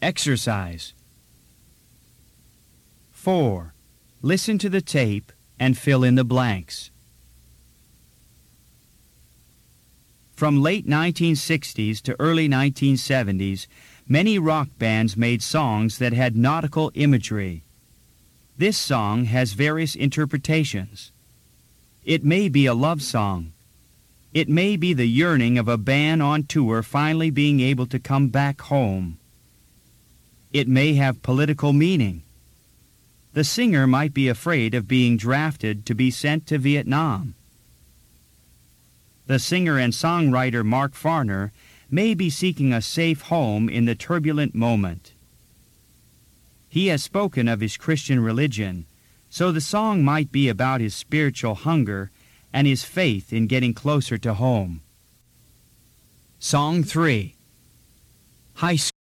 Exercise. 4. Listen to the tape and fill in the blanks. From late 1960s to early 1970s, many rock bands made songs that had nautical imagery. This song has various interpretations. It may be a love song. It may be the yearning of a band on tour finally being able to come back home. It may have political meaning. The singer might be afraid of being drafted to be sent to Vietnam. The singer and songwriter Mark Farner may be seeking a safe home in the turbulent moment. He has spoken of his Christian religion, so the song might be about his spiritual hunger and his faith in getting closer to home. Song 3. High School.